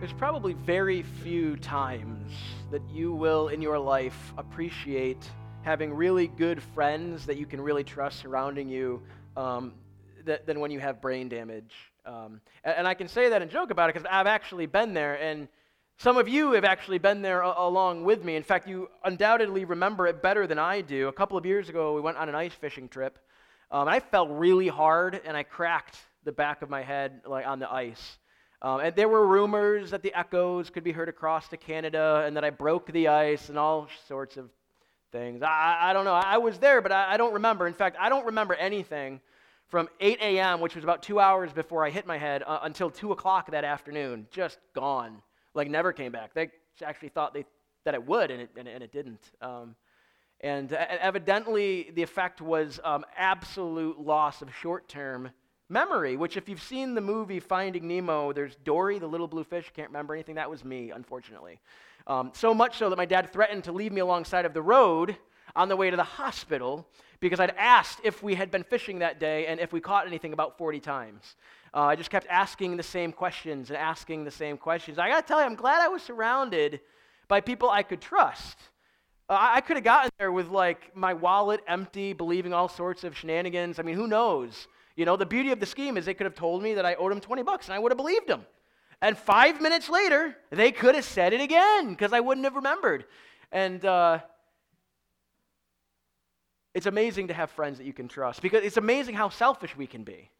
There's probably very few times that you will in your life appreciate having really good friends that you can really trust surrounding you than when you have brain damage. And I can say that and joke about it because I've actually been there, and some of you have actually been there along with me. In fact, you undoubtedly remember it better than I do. A couple of years ago, we went on an ice fishing trip, and I fell really hard, and I cracked the back of my head on the ice. And there were rumors that the echoes could be heard across to Canada and that I broke the ice and all sorts of things. I don't know. I was there, but I don't remember. In fact, I don't remember anything from 8 a.m., which was about 2 hours before I hit my head, until 2 o'clock that afternoon. Just gone. Never came back. They actually thought that it would, and it didn't. And evidently, the effect was absolute loss of short-term memory, which if you've seen the movie Finding Nemo, there's Dory, the little blue fish, can't remember anything. That was me, unfortunately. So much so that my dad threatened to leave me alongside of the road on the way to the hospital because I'd asked if we had been fishing that day and if we caught anything about 40 times. I just kept asking the same questions and asking the same questions. I got to tell you, I'm glad I was surrounded by people I could trust. I could have gotten there with my wallet empty, believing all sorts of shenanigans. I mean, who knows? The beauty of the scheme is they could have told me that I owed them $20 and I would have believed them. And 5 minutes later, they could have said it again because I wouldn't have remembered. And it's amazing to have friends that you can trust because it's amazing how selfish we can be.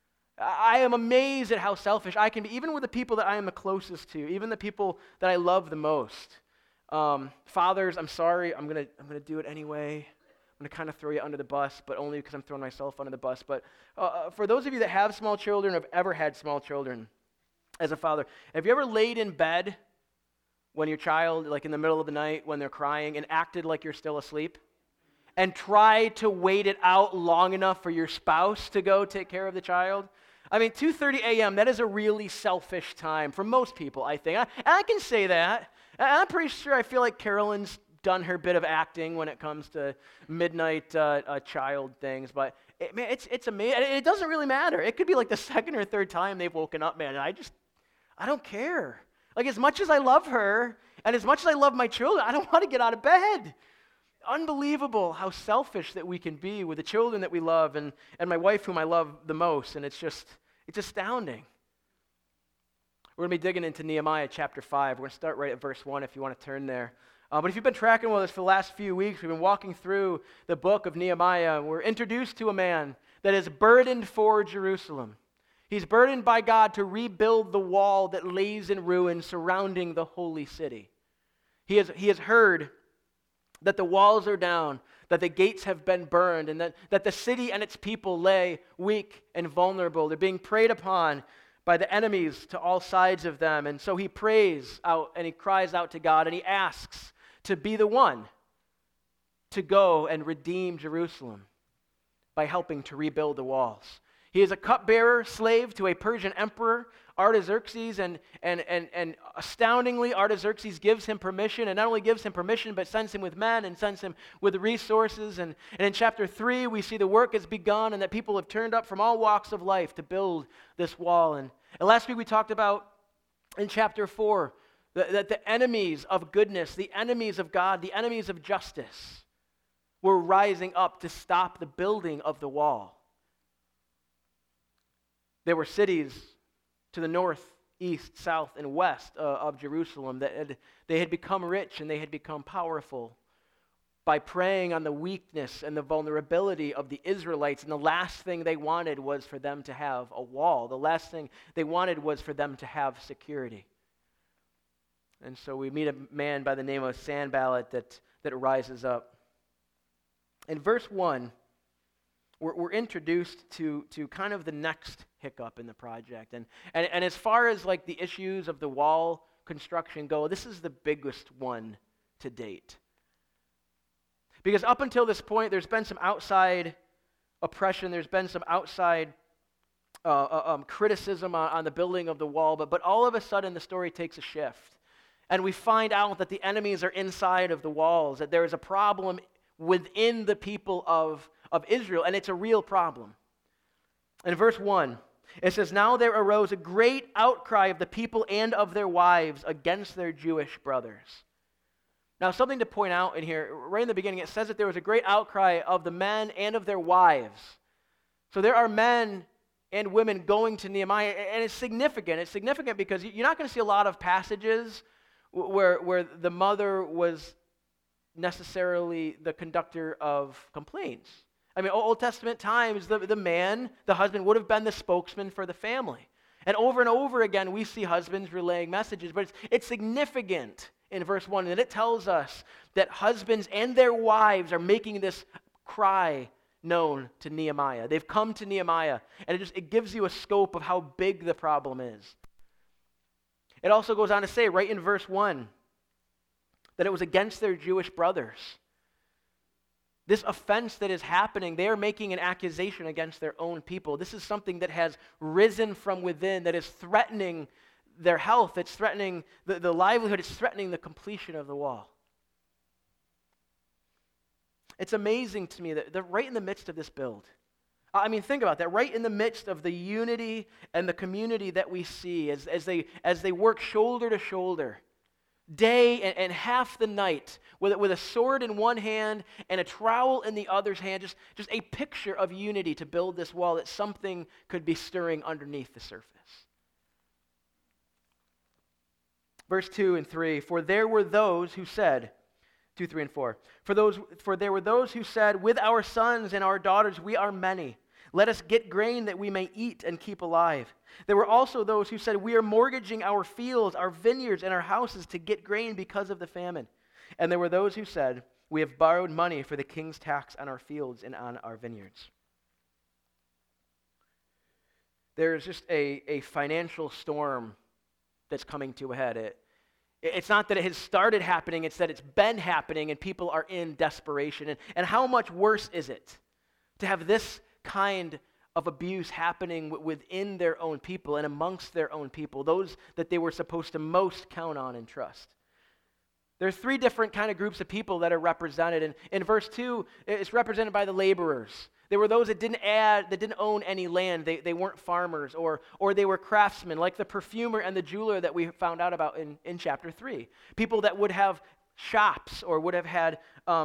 I am amazed at how selfish I can be, even with the people that I am the closest to, even the people that I love the most. Fathers, I'm sorry, I'm gonna do it anyway. I'm going to kind of throw you under the bus, but only because I'm throwing myself under the bus. But for those of you that have small children or have ever had small children, as a father, have you ever laid in bed when your child, in the middle of the night when they're crying, and acted like you're still asleep? And tried to wait it out long enough for your spouse to go take care of the child? I mean, 2:30 a.m., that is a really selfish time for most people, I think. And I can say that. And I'm pretty sure I feel like Carolyn's done her bit of acting when it comes to midnight child things, but it's amazing. It doesn't really matter. It could be the second or third time they've woken up, man, and I don't care. As much as I love her, and as much as I love my children, I don't want to get out of bed. Unbelievable how selfish that we can be with the children that we love and my wife whom I love the most, and it's astounding. We're going to be digging into Nehemiah chapter 5. We're going to start right at verse 1 if you want to turn there. But if you've been tracking with us for the last few weeks, we've been walking through the book of Nehemiah. We're introduced to a man that is burdened for Jerusalem. He's burdened by God to rebuild the wall that lays in ruins surrounding the holy city. He has heard that the walls are down, that the gates have been burned, and that the city and its people lay weak and vulnerable. They're being preyed upon by the enemies to all sides of them. And so he prays out and he cries out to God and he asks to be the one to go and redeem Jerusalem by helping to rebuild the walls. He is a cupbearer, slave to a Persian emperor, Artaxerxes, and astoundingly, Artaxerxes gives him permission, and not only gives him permission, but sends him with men and sends him with resources. And in chapter 3, we see the work has begun and that people have turned up from all walks of life to build this wall. And last week we talked about, in chapter 4, that the enemies of goodness, the enemies of God, the enemies of justice were rising up to stop the building of the wall. There were cities to the north, east, south, and west of Jerusalem that they had become rich and they had become powerful by preying on the weakness and the vulnerability of the Israelites. And the last thing they wanted was for them to have a wall. The last thing they wanted was for them to have security. And so we meet a man by the name of Sanballat that rises up. In verse 1, we're introduced to kind of the next hiccup in the project. And as far as the issues of the wall construction go, this is the biggest one to date. Because up until this point, there's been some outside oppression, there's been some outside criticism on the building of the wall, but all of a sudden the story takes a shift. And we find out that the enemies are inside of the walls, that there is a problem within the people of Israel, and it's a real problem. In verse 1, It says, "Now there arose a great outcry of the people and of their wives against their Jewish brothers." Now, something to point out in here, right in the beginning, it says that there was a great outcry of the men and of their wives. So there are men and women going to Nehemiah, and it's significant. It's significant because you're not going to see a lot of passages where the mother was necessarily the conductor of complaints. I mean, Old Testament times, the man, the husband, would have been the spokesman for the family. And over again, we see husbands relaying messages, but it's significant in verse 1, and it tells us that husbands and their wives are making this cry known to Nehemiah. They've come to Nehemiah, and it gives you a scope of how big the problem is. It also goes on to say, right in verse 1, that it was against their Jewish brothers. This offense that is happening, they are making an accusation against their own people. This is something that has risen from within, that is threatening their health. It's threatening the livelihood. It's threatening the completion of the wall. It's amazing to me that right in the midst of this build, I mean, think about that. Right in the midst of the unity and the community that we see as they work shoulder to shoulder, day and half the night, with a sword in one hand and a trowel in the other's hand, just a picture of unity to build this wall, that something could be stirring underneath the surface. Verse 2 and 3, "For there were those who said," 2, 3, and 4, For there were those who said, "With our sons and our daughters we are many. Let us get grain that we may eat and keep alive." There were also those who said, "We are mortgaging our fields, our vineyards, and our houses to get grain because of the famine." And there were those who said, "We have borrowed money for the king's tax on our fields and on our vineyards." There's just a financial storm that's coming to a head. It's not that it has started happening, it's that it's been happening and people are in desperation. And how much worse is it to have this kind of abuse happening within their own people and amongst their own people, those that they were supposed to most count on and trust? There are three different kind of groups of people that are represented. And in verse 2, it's represented by the laborers. There were those that didn't own any land. They weren't farmers, or they were craftsmen, like the perfumer and the jeweler that we found out about in chapter 3. People that would have shops or would have had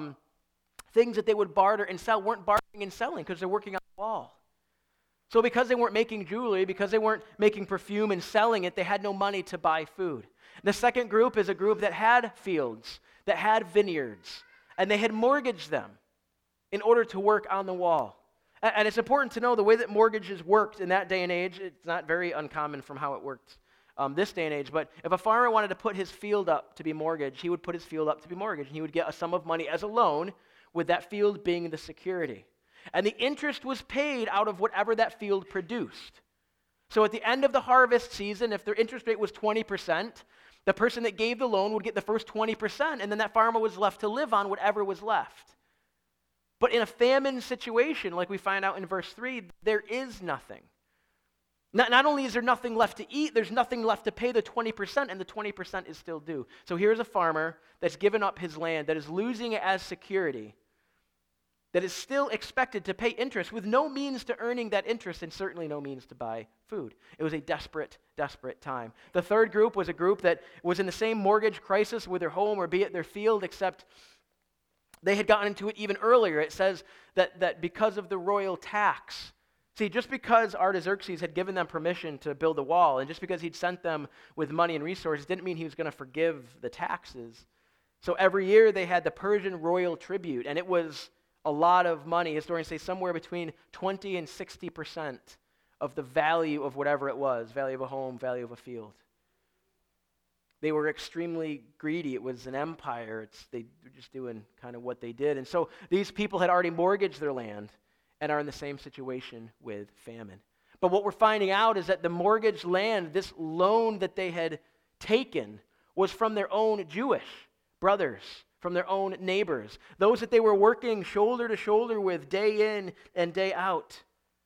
things that they would barter and sell, weren't bartering and selling because they're working on the wall. So because they weren't making jewelry, because they weren't making perfume and selling it, they had no money to buy food. The second group is a group that had fields, that had vineyards, and they had mortgaged them in order to work on the wall. And it's important to know the way that mortgages worked in that day and age. It's not very uncommon from how it worked this day and age, but if a farmer wanted to put his field up to be mortgaged, he would put his field up to be mortgaged, and he would get a sum of money as a loan, with that field being the security. And the interest was paid out of whatever that field produced. So at the end of the harvest season, if their interest rate was 20%, the person that gave the loan would get the first 20%, and then that farmer was left to live on whatever was left. But in a famine situation, like we find out in verse 3, there is nothing. Not only is there nothing left to eat, there's nothing left to pay the 20%, and the 20% is still due. So here's a farmer that's given up his land, that is losing it as security, that is still expected to pay interest with no means to earning that interest and certainly no means to buy food. It was a desperate, desperate time. The third group was a group that was in the same mortgage crisis with their home or be it their field, except they had gotten into it even earlier. It says that because of the royal tax. See, just because Artaxerxes had given them permission to build a wall, and just because he'd sent them with money and resources, didn't mean he was going to forgive the taxes. So every year they had the Persian royal tribute, and it was a lot of money. Historians say somewhere between 20 and 60% of the value of whatever it was, value of a home, value of a field. They were extremely greedy. It was an empire. They were just doing kind of what they did. And so these people had already mortgaged their land and are in the same situation with famine. But what we're finding out is that the mortgaged land, this loan that they had taken, was from their own Jewish brothers, from their own neighbors, those that they were working shoulder to shoulder with day in and day out.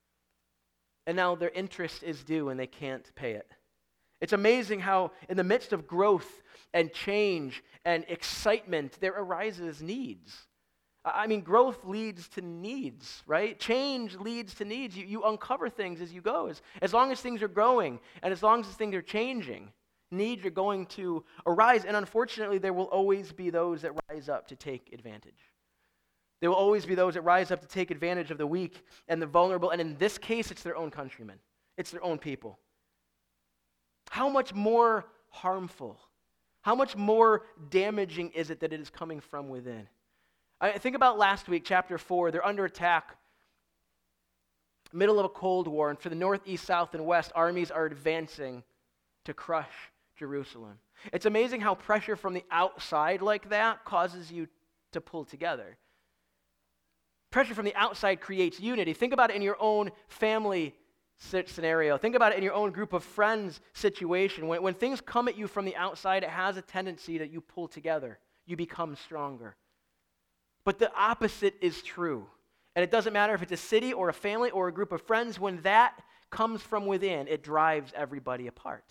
And now their interest is due and they can't pay it. It's amazing how in the midst of growth and change and excitement, there arises needs. I mean, growth leads to needs, right? Change leads to needs. You uncover things as you go. As long as things are growing and as long as things are changing, needs are going to arise. And unfortunately, there will always be those that rise up to take advantage. There will always be those that rise up to take advantage of the weak and the vulnerable. And in this case, it's their own countrymen. It's their own people. How much more harmful, how much more damaging is it that it is coming from within? I think about last week, chapter 4. They're under attack, middle of a Cold War, and for the north, east, south, and west, armies are advancing to crush Jerusalem. It's amazing how pressure from the outside like that causes you to pull together. Pressure from the outside creates unity. Think about it in your own family scenario. Think about it in your own group of friends situation. When things come at you from the outside, it has a tendency that you pull together. You become stronger. But the opposite is true. And it doesn't matter if it's a city or a family or a group of friends. When that comes from within, it drives everybody apart.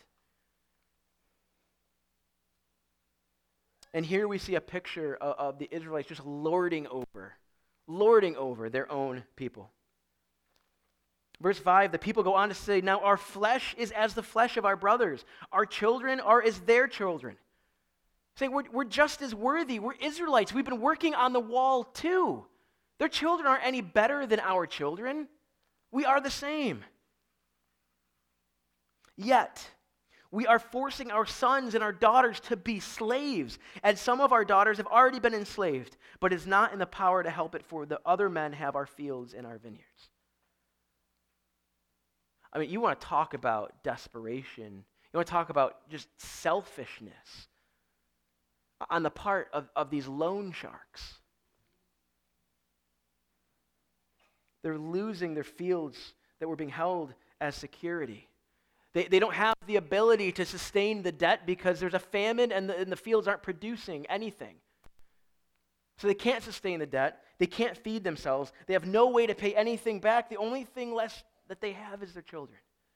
And here we see a picture of the Israelites just lording over their own people. Verse 5, the people go on to say, now our flesh is as the flesh of our brothers. Our children are as their children. Saying we're just as worthy. We're Israelites. We've been working on the wall too. Their children aren't any better than our children. We are the same. Yet, we are forcing our sons and our daughters to be slaves. And some of our daughters have already been enslaved, but it's not in the power to help it, for the other men have our fields and our vineyards. I mean, you want to talk about desperation. You want to talk about just selfishness on the part of these loan sharks. They're losing their fields that were being held as security. They don't have the ability to sustain the debt because there's a famine and the fields aren't producing anything. So they can't sustain the debt. They can't feed themselves. They have no way to pay anything back. The only thing less that they have is their children.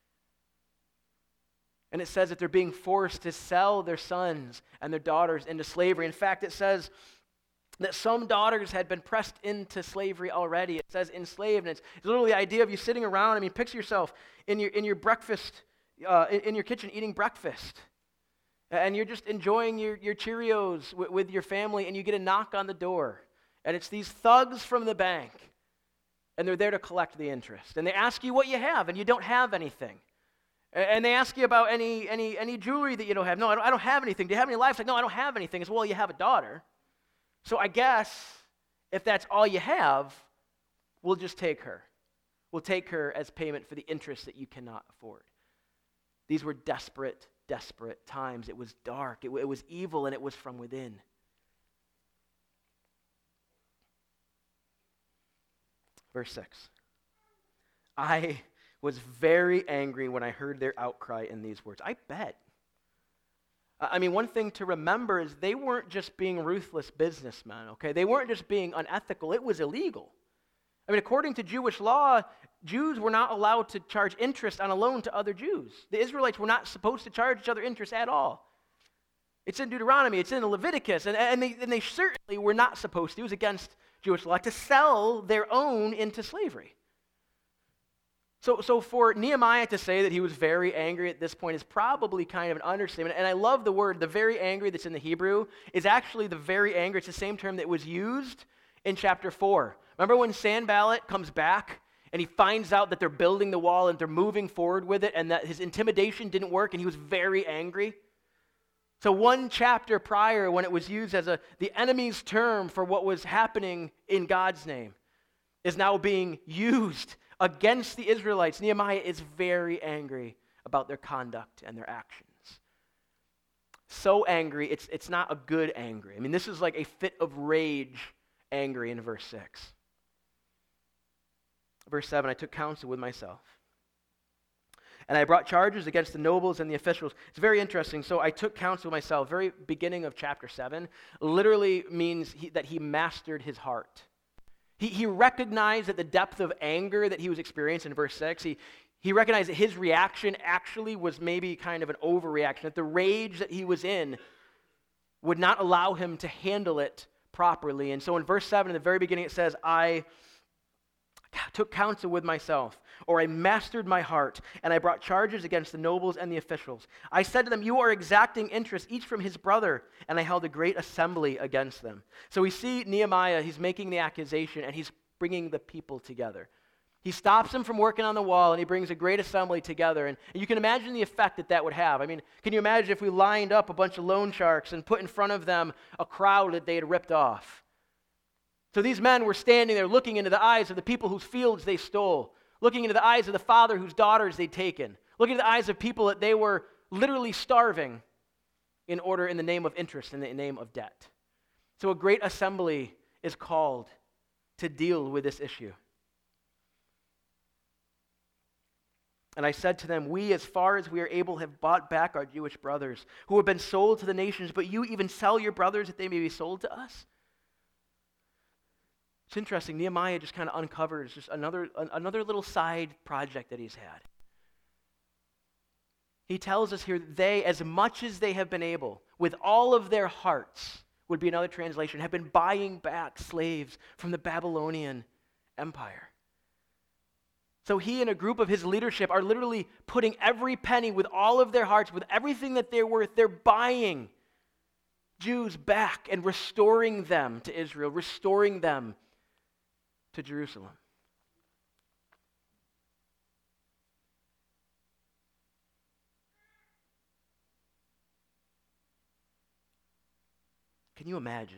And it says that they're being forced to sell their sons and their daughters into slavery. In fact, it says that some daughters had been pressed into slavery already. It says enslaved, and it's literally the idea of you sitting around. I mean, picture yourself in your breakfast, in your kitchen eating breakfast. And you're just enjoying your Cheerios with your family, and you get a knock on the door. And it's these thugs from the bank. And they're there to collect the interest. And they ask you what you have, and you don't have anything. And they ask you about any jewelry that you don't have. No, I don't have anything. Do you have any livestock? No, I don't have anything. It's, well, you have a daughter. So I guess if that's all you have, we'll just take her. We'll take her as payment for the interest that you cannot afford. These were desperate times. It was dark. It was evil, and it was from within. Verse 6. I was very angry when I heard their outcry in these words. I bet. I mean, one thing to remember is they weren't just being ruthless businessmen, okay? They weren't just being unethical. It was illegal. I mean, according to Jewish law, Jews were not allowed to charge interest on a loan to other Jews. The Israelites were not supposed to charge each other interest at all. It's in Deuteronomy. It's in Leviticus. And they certainly were not supposed to. It was against Jewish law to sell their own into slavery. So for Nehemiah to say that he was very angry at this point is probably kind of an understatement. And I love the word, the very angry that's in the Hebrew is actually the very angry. It's the same term that was used in chapter 4. Remember when Sanballat comes back and he finds out that they're building the wall and they're moving forward with it and that his intimidation didn't work and he was very angry? So one chapter prior, when it was used as the enemy's term for what was happening in God's name, is now being used against the Israelites. Nehemiah is very angry about their conduct and their actions. So angry, it's not a good angry. I mean, this is like a fit of rage angry in verse 6. Verse 7, I took counsel with myself. And I brought charges against the nobles and the officials. It's very interesting. So I took counsel myself. Very beginning of chapter 7 literally means that he mastered his heart. He recognized that the depth of anger that he was experiencing in verse 6, he recognized that his reaction actually was maybe kind of an overreaction, that the rage that he was in would not allow him to handle it properly. And so in verse 7, in the very beginning, it says, I took counsel with myself, or I mastered my heart, and I brought charges against the nobles and the officials. I said to them, you are exacting interest, each from his brother, and I held a great assembly against them. So we see Nehemiah, he's making the accusation, and he's bringing the people together. He stops them from working on the wall, and he brings a great assembly together. And you can imagine the effect that would have. I mean, can you imagine if we lined up a bunch of loan sharks and put in front of them a crowd that they had ripped off? So these men were standing there looking into the eyes of the people whose fields they stole, looking into the eyes of the father whose daughters they'd taken, looking into the eyes of people that they were literally starving in the name of interest, in the name of debt. So a great assembly is called to deal with this issue. And I said to them, we, as far as we are able, have bought back our Jewish brothers who have been sold to the nations, but you even sell your brothers that they may be sold to us? It's interesting. Nehemiah just kind of uncovers just another little side project that he's had. He tells us here that they, as much as they have been able, with all of their hearts, would be another translation, have been buying back slaves from the Babylonian Empire. So he and a group of his leadership are literally putting every penny with all of their hearts, with everything that they're worth, they're buying Jews back and restoring them to Israel, restoring them to Jerusalem. Can you imagine?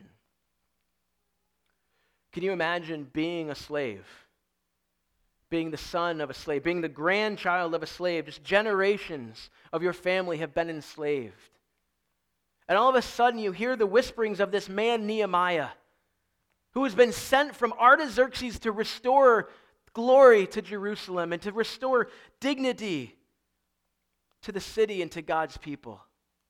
Can you imagine being a slave? Being the son of a slave, being the grandchild of a slave, just generations of your family have been enslaved. And all of a sudden you hear the whisperings of this man Nehemiah, who has been sent from Artaxerxes to restore glory to Jerusalem and to restore dignity to the city and to God's people.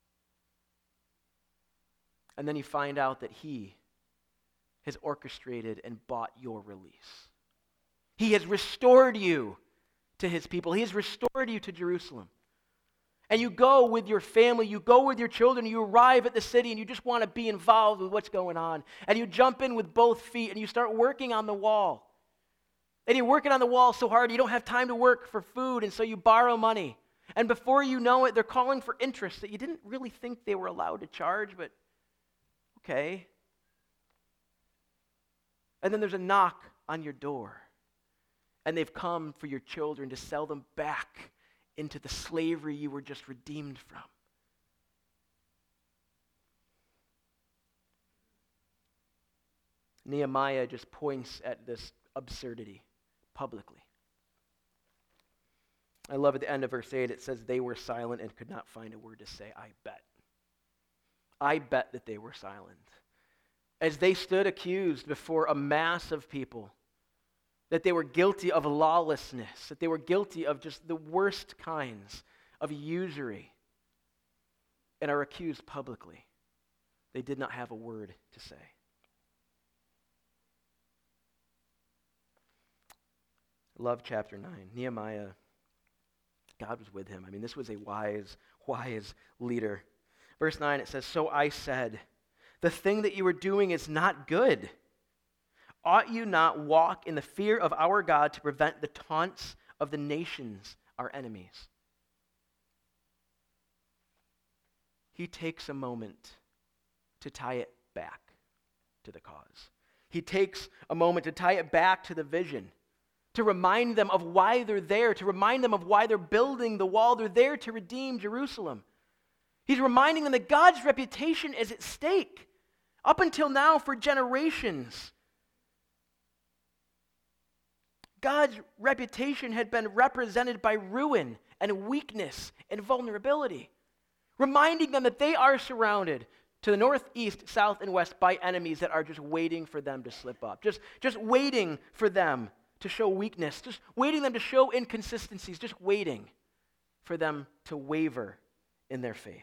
And then you find out that he has orchestrated and bought your release. He has restored you to his people. He has restored you to Jerusalem. And you go with your family, you go with your children, you arrive at the city and you just want to be involved with what's going on. And you jump in with both feet and you start working on the wall. And you're working on the wall so hard you don't have time to work for food, and so you borrow money. And before you know it, they're calling for interest that you didn't really think they were allowed to charge, but okay. And then there's a knock on your door. And they've come for your children to sell them back into the slavery you were just redeemed from. Nehemiah just points at this absurdity publicly. I love at the end of verse 8, it says, they were silent and could not find a word to say. I bet that they were silent. As they stood accused before a mass of people, that they were guilty of lawlessness, that they were guilty of just the worst kinds of usury, and are accused publicly. They did not have a word to say. I love chapter 9. Nehemiah, God was with him. I mean, this was a wise leader. Verse 9, it says, so I said, the thing that you are doing is not good. Ought you not walk in the fear of our God to prevent the taunts of the nations, our enemies? He takes a moment to tie it back to the cause. He takes a moment to tie it back to the vision, to remind them of why they're there, to remind them of why they're building the wall. They're there to redeem Jerusalem. He's reminding them that God's reputation is at stake. Up until now, for generations, God's reputation had been represented by ruin and weakness and vulnerability, reminding them that they are surrounded to the north, east, south, and west by enemies that are just waiting for them to slip up, just waiting for them to show weakness, just waiting them to show inconsistencies, just waiting for them to waver in their faith.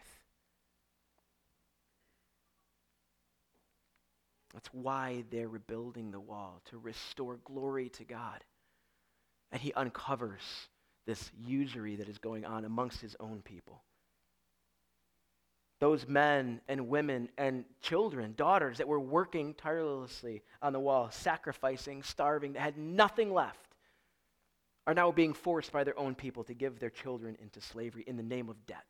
That's why they're rebuilding the wall, to restore glory to God. And he uncovers this usury that is going on amongst his own people. those men and women and children, daughters that were working tirelessly on the wall, sacrificing, starving, that had nothing left, are now being forced by their own people to give their children into slavery in the name of debt.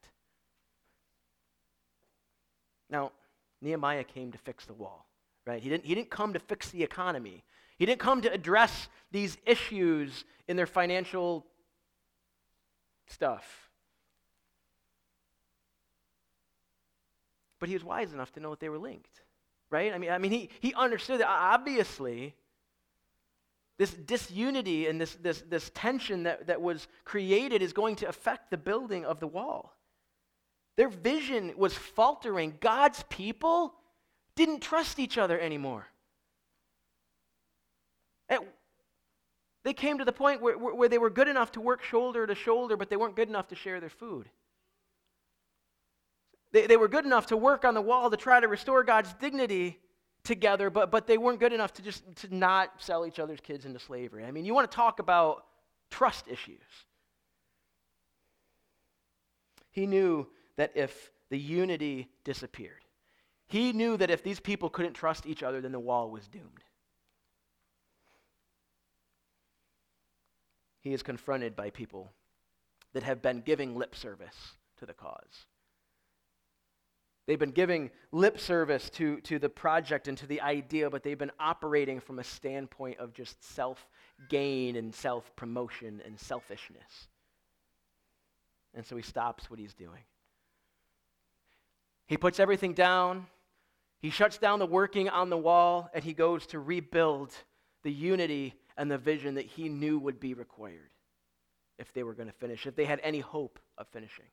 Now, Nehemiah came to fix the wall, right? He didn't come to fix the economy. He didn't come to address these issues in their financial stuff. But he was wise enough to know that they were linked, right? I mean, he understood that obviously this disunity and this tension that was created is going to affect the building of the wall. Their vision was faltering. God's people didn't trust each other anymore. They came to the point where they were good enough to work shoulder to shoulder, but they weren't good enough to share their food. They were good enough to work on the wall to try to restore God's dignity together, but they weren't good enough to not sell each other's kids into slavery. I mean, you want to talk about trust issues. He knew that if the unity disappeared, he knew that if these people couldn't trust each other, then the wall was doomed. He is confronted by people that have been giving lip service to the cause. They've been giving lip service to the project and to the idea, but they've been operating from a standpoint of just self-gain and self-promotion and selfishness. And so he stops what he's doing. He puts everything down. He shuts down the working on the wall, and he goes to rebuild the unity and the vision that he knew would be required if they were going to finish, if they had any hope of finishing.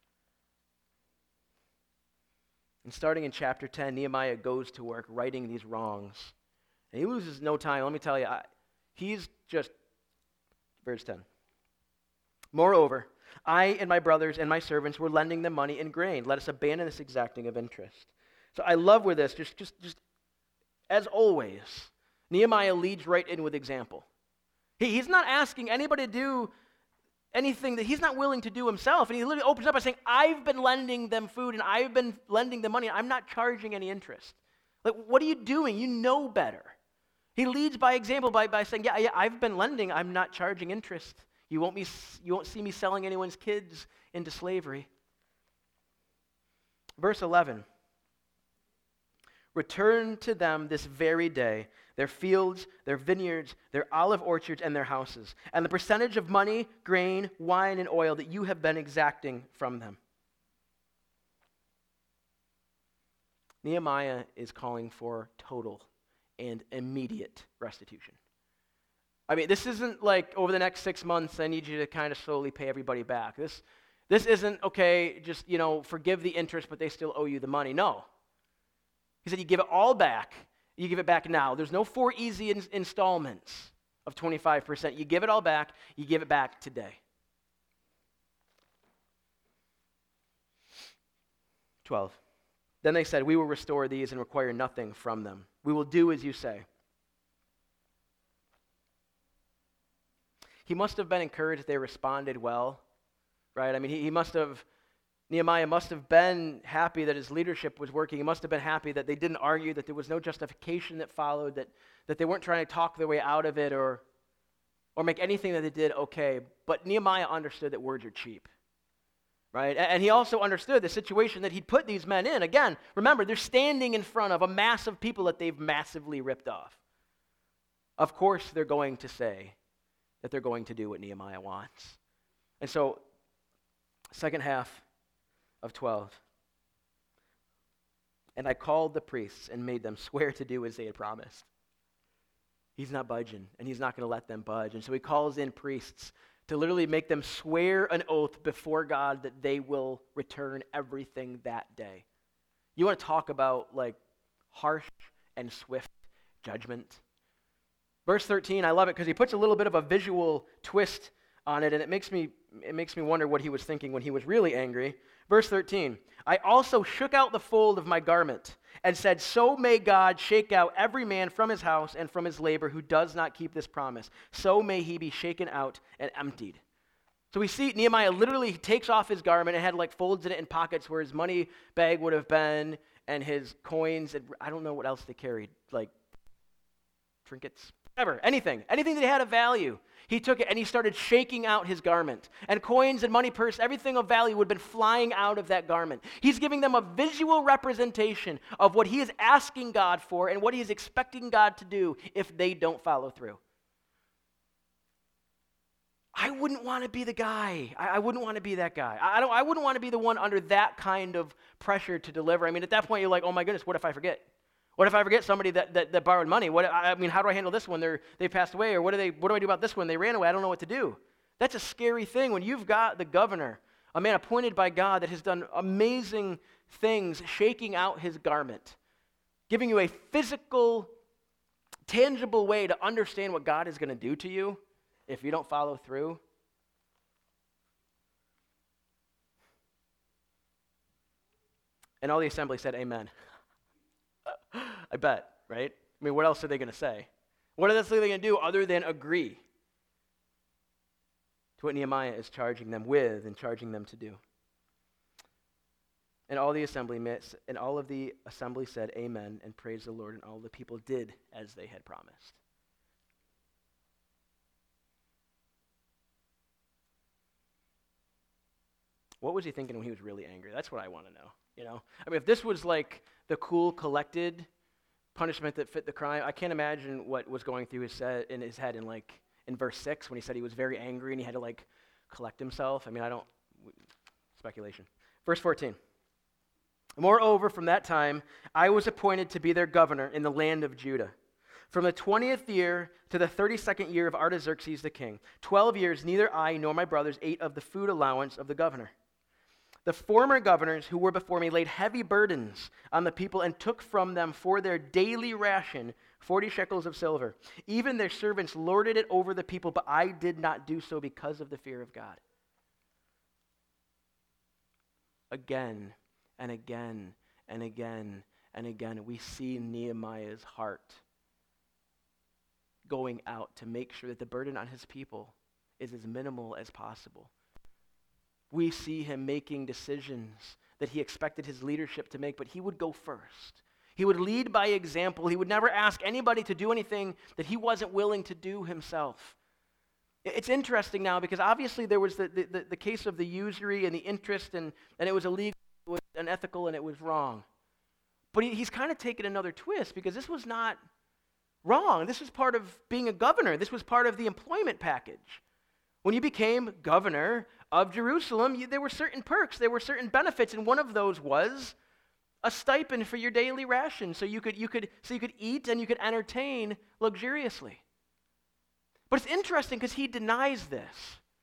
And starting in chapter 10, Nehemiah goes to work writing these wrongs. And he loses no time. Let me tell you, he's just, verse 10. Moreover, I and my brothers and my servants were lending them money and grain. Let us abandon this exacting of interest. So I love where this, just as always, Nehemiah leads right in with example. He's not asking anybody to do anything that he's not willing to do himself. And he literally opens up by saying, I've been lending them food and I've been lending them money. And I'm not charging any interest. Like, what are you doing? You know better. He leads by example by saying, yeah, I've been lending. I'm not charging interest. You won't see me selling anyone's kids into slavery. Verse 11. Return to them this very day their fields, their vineyards, their olive orchards, and their houses, and the percentage of money, grain, wine, and oil that you have been exacting from them. Nehemiah is calling for total and immediate restitution. I mean, this isn't like over the next 6 months, I need you to kind of slowly pay everybody back. This isn't, okay, just, forgive the interest, but they still owe you the money. No. He said you give it all back. You give it back now. There's no 4 easy installments of 25%. You give it all back. You give it back today. 12. Then they said, we will restore these and require nothing from them. We will do as you say. He must have been encouraged that they responded well, right? I mean, Nehemiah must have been happy that his leadership was working. He must have been happy that they didn't argue, that there was no justification that followed, that they weren't trying to talk their way out of it or make anything that they did okay. But Nehemiah understood that words are cheap, right? And he also understood the situation that he'd put these men in. Again, remember, they're standing in front of a mass of people that they've massively ripped off. Of course, they're going to say that they're going to do what Nehemiah wants. And so, second half of 12. And I called the priests and made them swear to do as they had promised. He's not budging, and he's not going to let them budge. And so he calls in priests to literally make them swear an oath before God that they will return everything that day. You want to talk about like harsh and swift judgment? Verse 13, I love it because he puts a little bit of a visual twist on it, and it makes me wonder what he was thinking when he was really angry. Verse 13, I also shook out the fold of my garment and said, so may God shake out every man from his house and from his labor who does not keep this promise. So may he be shaken out and emptied. So we see Nehemiah literally takes off his garment and had like folds in it in pockets where his money bag would have been and his coins, and I don't know what else they carried, like trinkets, whatever, anything that had of value. He took it and he started shaking out his garment. And coins and money purse, everything of value would have been flying out of that garment. He's giving them a visual representation of what he is asking God for and what he is expecting God to do if they don't follow through. I wouldn't want to be the guy. I wouldn't want to be that guy. I wouldn't want to be the one under that kind of pressure to deliver. I mean, at that point, you're like, oh my goodness, what if I forget? What if I forget somebody that borrowed money? How do I handle this one? They passed away, or what do I do about this one? They ran away. I don't know what to do. That's a scary thing when you've got the governor, a man appointed by God that has done amazing things, shaking out his garment, giving you a physical, tangible way to understand what God is going to do to you if you don't follow through. And all the assembly said, amen. I bet, right? I mean, what else are they going to say? What are they going to do other than agree to what Nehemiah is charging them with and charging them to do? And all of the assembly said, amen, and praised the Lord, and all the people did as they had promised. What was he thinking when he was really angry? That's what I want to know. I mean, if this was like the cool, collected punishment that fit the crime, I can't imagine what was going through his head in verse 6 when he said he was very angry and he had to like collect himself. I mean, speculation. Verse 14. Moreover, from that time, I was appointed to be their governor in the land of Judah. From the 20th year to the 32nd year of Artaxerxes the king, 12 years, neither I nor my brothers ate of the food allowance of the governor. The former governors who were before me laid heavy burdens on the people and took from them for their daily ration 40 shekels of silver. Even their servants lorded it over the people, but I did not do so because of the fear of God. Again and again and again and again, we see Nehemiah's heart going out to make sure that the burden on his people is as minimal as possible. We see him making decisions that he expected his leadership to make, but he would go first. He would lead by example. He would never ask anybody to do anything that he wasn't willing to do himself. It's interesting now because obviously there was the case of the usury and the interest, and it was illegal, it was unethical, and it was wrong. But he's kind of taken another twist because this was not wrong. This was part of being a governor. This was part of the employment package. When you became governor of Jerusalem, there were certain perks, there were certain benefits, and one of those was a stipend for your daily ration, so you could eat and you could entertain luxuriously. But it's interesting because he denies this.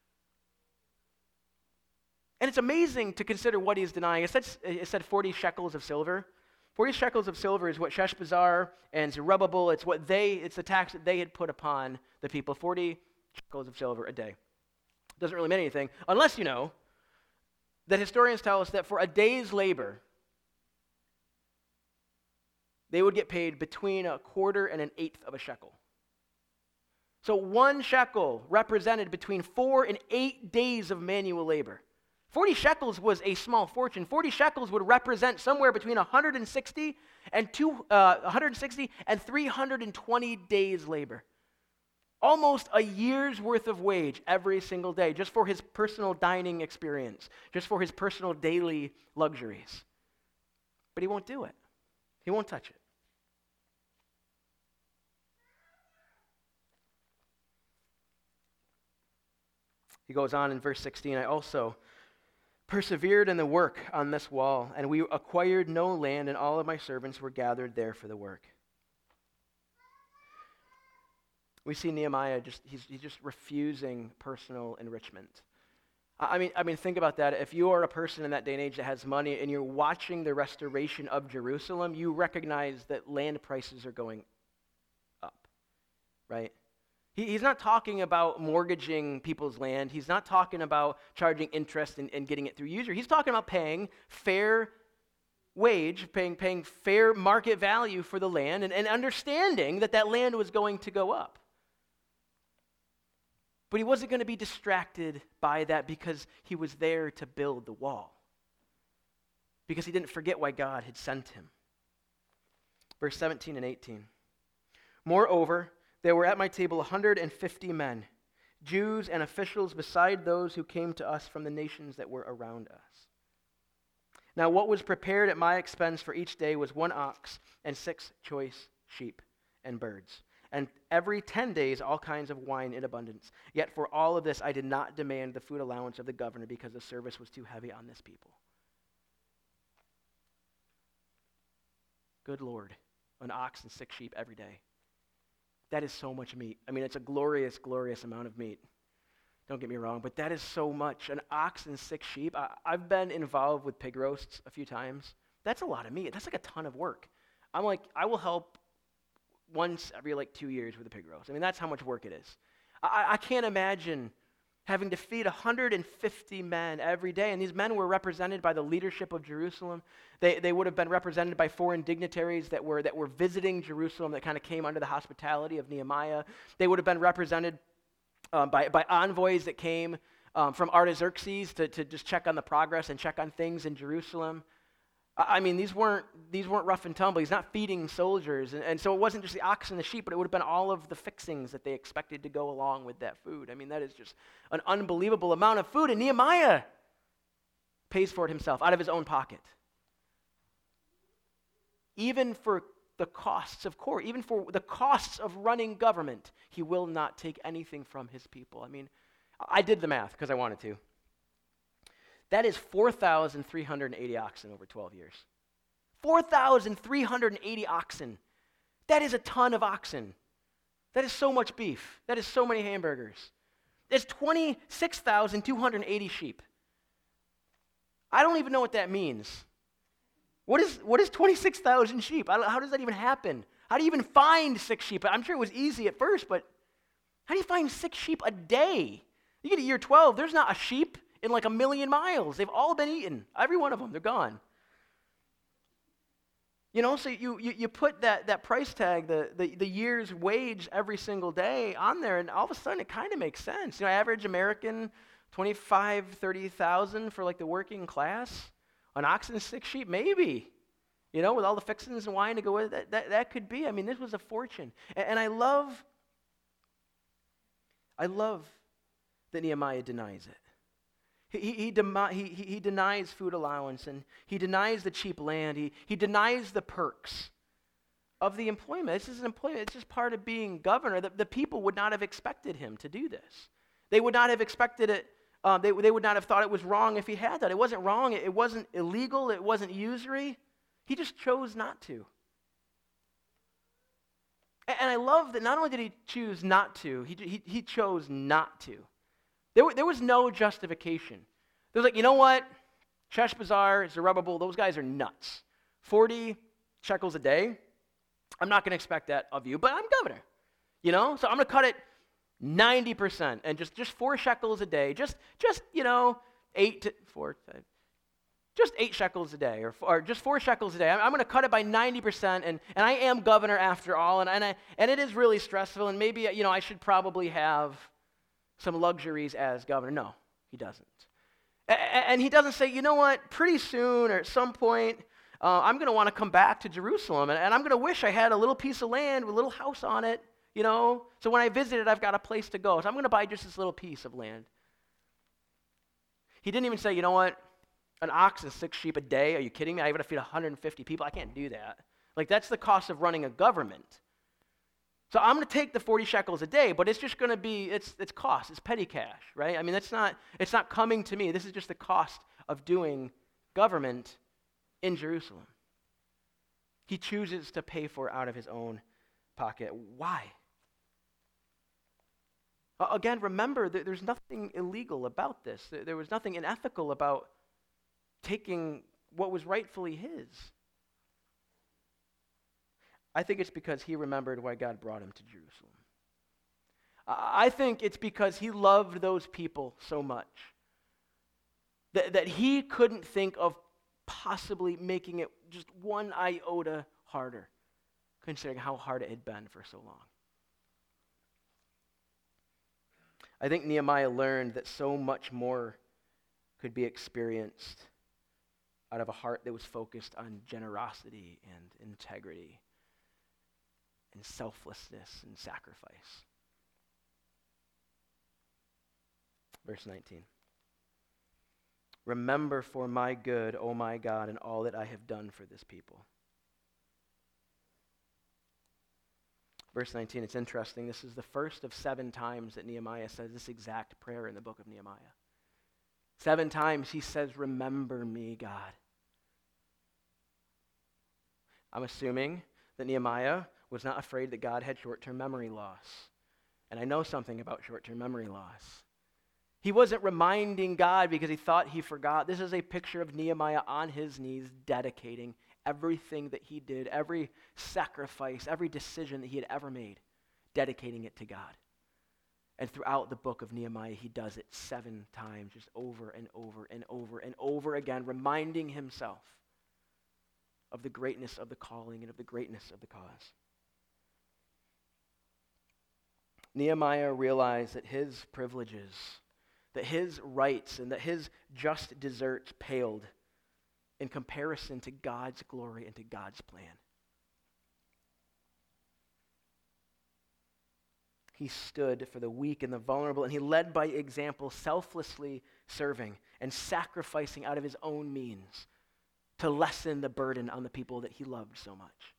And it's amazing to consider what he's denying. It said 40 shekels of silver. 40 shekels of silver is what Sheshbazzar and Zerubbabel, it's the tax that they had put upon the people. 40 shekels of silver a day. Doesn't really mean anything, unless you know that historians tell us that for a day's labor, they would get paid between a quarter and an eighth of a shekel. So 1 shekel represented between 4 and 8 days of manual labor. 40 shekels was a small fortune. 40 shekels would represent somewhere between 160 and 320 days labor. Almost a year's worth of wage every single day, just for his personal dining experience, just for his personal daily luxuries. But he won't do it. He won't touch it. He goes on in verse 16, I also persevered in the work on this wall, and we acquired no land, and all of my servants were gathered there for the work. We see Nehemiah he's just refusing personal enrichment. I mean, think about that. If you are a person in that day and age that has money and you're watching the restoration of Jerusalem, you recognize that land prices are going up, right? He's not talking about mortgaging people's land. He's not talking about charging interest and getting it through usury. He's talking about paying fair wage, paying fair market value for the land and understanding that land was going to go up. But he wasn't going to be distracted by that because he was there to build the wall. Because he didn't forget why God had sent him. Verse 17 and 18. Moreover, there were at my table 150 men, Jews and officials beside those who came to us from the nations that were around us. Now what was prepared at my expense for each day was 1 ox and 6 choice sheep and birds, and every 10 days all kinds of wine in abundance. Yet for all of this I did not demand the food allowance of the governor because the service was too heavy on this people. Good Lord, an ox and 6 sheep every day. That is so much meat. I mean, it's a glorious, glorious amount of meat. Don't get me wrong, but that is so much. An ox and 6 sheep. I've been involved with pig roasts a few times. That's a lot of meat. That's like a ton of work. I'm like, I will help once every 2 years with a pig roast. I mean, that's how much work it is. I can't imagine having to feed 150 men every day. And these men were represented by the leadership of Jerusalem. They would have been represented by foreign dignitaries that were visiting Jerusalem, that kind of came under the hospitality of Nehemiah. They would have been represented by envoys that came from Artaxerxes to just check on the progress and check on things in Jerusalem. I mean, these weren't rough and tumble. He's not feeding soldiers. And so it wasn't just the ox and the sheep, but it would have been all of the fixings that they expected to go along with that food. I mean, that is just an unbelievable amount of food. And Nehemiah pays for it himself out of his own pocket. Even for the costs of court, even for the costs of running government, he will not take anything from his people. I mean, I did the math because I wanted to. That is 4,380 oxen over 12 years. 4,380 oxen. That is a ton of oxen. That is so much beef. That is so many hamburgers. That's 26,280 sheep. I don't even know what that means. What is 26,000 sheep? How does that even happen? How do you even find 6 sheep? I'm sure it was easy at first, but how do you find 6 sheep a day? You get to year 12, there's not a sheep in a million miles. They've all been eaten. Every one of them, they're gone. You know, so you put that price tag, the year's wage every single day on there, and all of a sudden it kind of makes sense. You know, average American, 25, 30,000 for the working class. An ox and 6 sheep, maybe. You know, with all the fixings and wine to go with it, that could be. I mean, this was a fortune. And I love that Nehemiah denies it. He denies food allowance, and he denies the cheap land. He denies the perks of the employment. This is an employment. It's just part of being governor. The people would not have expected him to do this. They would not have expected it. They would not have thought it was wrong if he had that. It wasn't wrong. It wasn't illegal. It wasn't usury. He just chose not to. And I love that not only did he choose not to, he chose not to. There was no justification. There was you know what? Sheshbazzar, Zerubbabel, those guys are nuts. 40 shekels a day. I'm not going to expect that of you, but I'm governor. You know? So I'm going to cut it 90% and just 4 shekels a day. Just 8 shekels a day or just 4 shekels a day. I'm going to cut it by 90% and I am governor after all and it is really stressful and maybe I should probably have some luxuries as governor. No, he doesn't. And he doesn't say, you know what, pretty soon or at some point, I'm going to want to come back to Jerusalem, and I'm going to wish I had a little piece of land with a little house on it, so when I visit it, I've got a place to go. So I'm going to buy just this little piece of land. He didn't even say, you know what, an ox and 6 sheep a day, are you kidding me? I have to feed 150 people. I can't do that. That's the cost of running a government. So I'm going to take the 40 shekels a day, but it's just going to be, it's cost, it's petty cash, right? I mean, it's not coming to me. This is just the cost of doing government in Jerusalem. He chooses to pay for it out of his own pocket. Why? Again, remember that there's nothing illegal about this. There was nothing unethical about taking what was rightfully his. I think it's because he remembered why God brought him to Jerusalem. I think it's because he loved those people so much that he couldn't think of possibly making it just one iota harder, considering how hard it had been for so long. I think Nehemiah learned that so much more could be experienced out of a heart that was focused on generosity and integrity and selflessness and sacrifice. Verse 19. Remember for my good, O my God, and all that I have done for this people. Verse 19, it's interesting. This is the first of 7 times that Nehemiah says this exact prayer in the book of Nehemiah. 7 times he says, remember me, God. I'm assuming that Nehemiah was not afraid that God had short-term memory loss. And I know something about short-term memory loss. He wasn't reminding God because he thought he forgot. This is a picture of Nehemiah on his knees dedicating everything that he did, every sacrifice, every decision that he had ever made, dedicating it to God. And throughout the book of Nehemiah, he does it 7 times, just over and over and over and over again, reminding himself of the greatness of the calling and of the greatness of the cause. Nehemiah realized that his privileges, that his rights, and that his just deserts paled in comparison to God's glory and to God's plan. He stood for the weak and the vulnerable, and he led by example, selflessly serving and sacrificing out of his own means to lessen the burden on the people that he loved so much.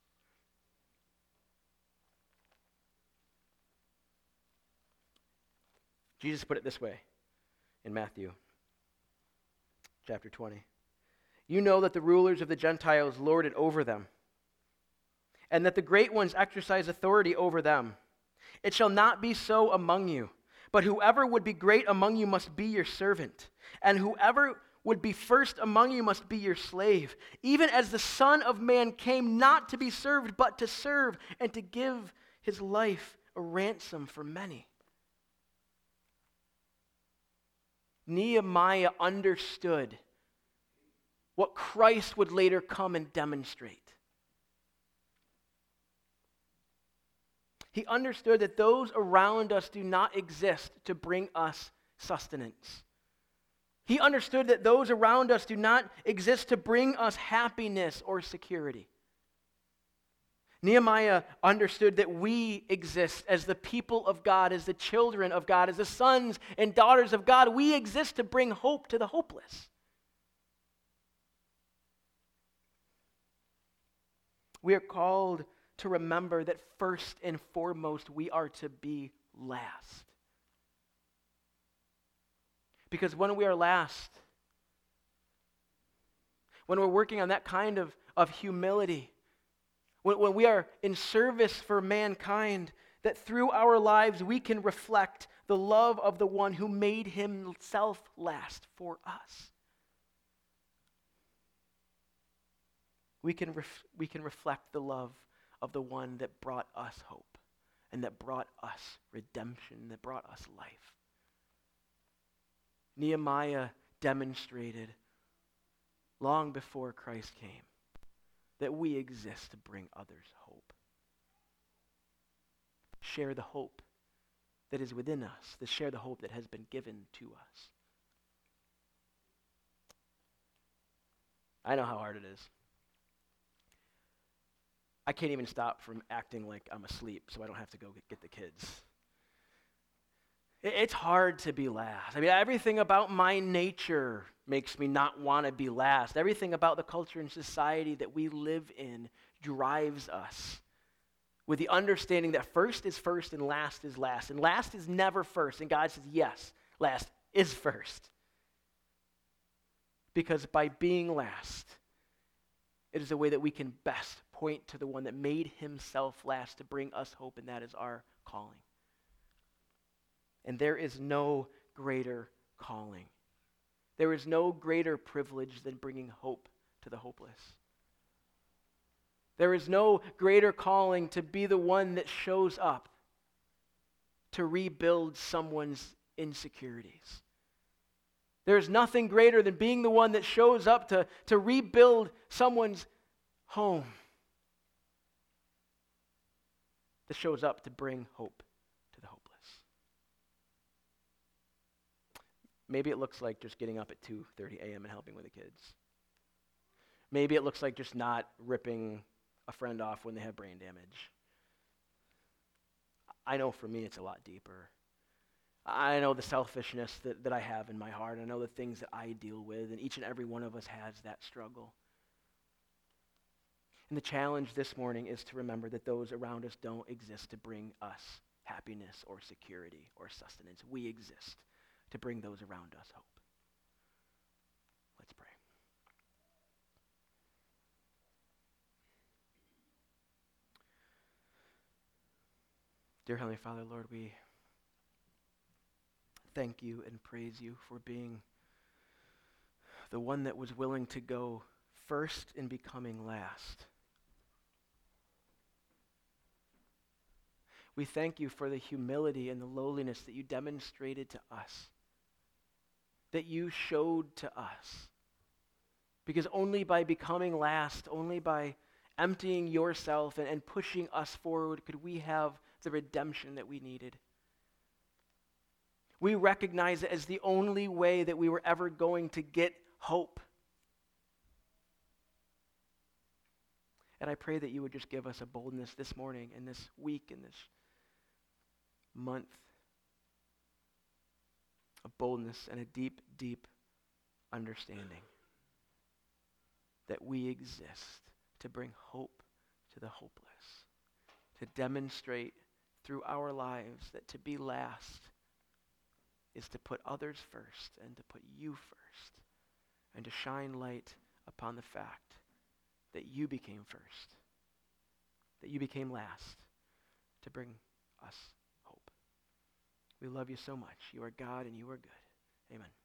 Jesus put it this way in Matthew chapter 20. You know that the rulers of the Gentiles lord it over them, and that the great ones exercise authority over them. It shall not be so among you, but whoever would be great among you must be your servant, and whoever would be first among you must be your slave, even as the Son of Man came not to be served, but to serve, and to give his life a ransom for many. Nehemiah understood what Christ would later come and demonstrate. He understood that those around us do not exist to bring us sustenance. He understood that those around us do not exist to bring us happiness or security. Nehemiah understood that we exist as the people of God, as the children of God, as the sons and daughters of God. We exist to bring hope to the hopeless. We are called to remember that first and foremost, we are to be last. Because when we are last, when we're working on that kind of humility, when we are in service for mankind, that through our lives we can reflect the love of the one who made himself last for us. We can reflect the love of the one that brought us hope and that brought us redemption, that brought us life. Nehemiah demonstrated long before Christ came that we exist to bring others hope. Share the hope that is within us, to share the hope that has been given to us. I know how hard it is. I can't even stop from acting like I'm asleep so I don't have to go get the kids. It's hard to be last. I mean, everything about my nature makes me not want to be last. Everything about the culture and society that we live in drives us with the understanding that first is first and last is last. And last is never first. And God says, yes, last is first. Because by being last, it is a way that we can best point to the one that made himself last to bring us hope, and that is our calling. And there is no greater calling. There is no greater privilege than bringing hope to the hopeless. There is no greater calling to be the one that shows up to rebuild someone's insecurities. There is nothing greater than being the one that shows up to rebuild someone's home, that shows up to bring hope to the hopeless. Maybe it looks like just getting up at 2:30 a.m. and helping with the kids. Maybe it looks like just not ripping a friend off when they have brain damage. I know for me it's a lot deeper. I know the selfishness that I have in my heart. I know the things that I deal with, and each and every one of us has that struggle. And the challenge this morning is to remember that those around us don't exist to bring us happiness or security or sustenance. We exist to bring those around us hope. Let's pray. Dear Heavenly Father, Lord, we thank you and praise you for being the one that was willing to go first in becoming last. We thank you for the humility and the lowliness that you demonstrated to us, that you showed to us. Because only by becoming last, only by emptying yourself and pushing us forward could we have the redemption that we needed. We recognize it as the only way that we were ever going to get hope. And I pray that you would just give us a boldness this morning and this week and this month, a boldness and a deep, deep understanding that we exist to bring hope to the hopeless, to demonstrate through our lives that to be last is to put others first and to put you first and to shine light upon the fact that you became first, that you became last to bring us hope. We love you so much. You are God and you are good. Amen.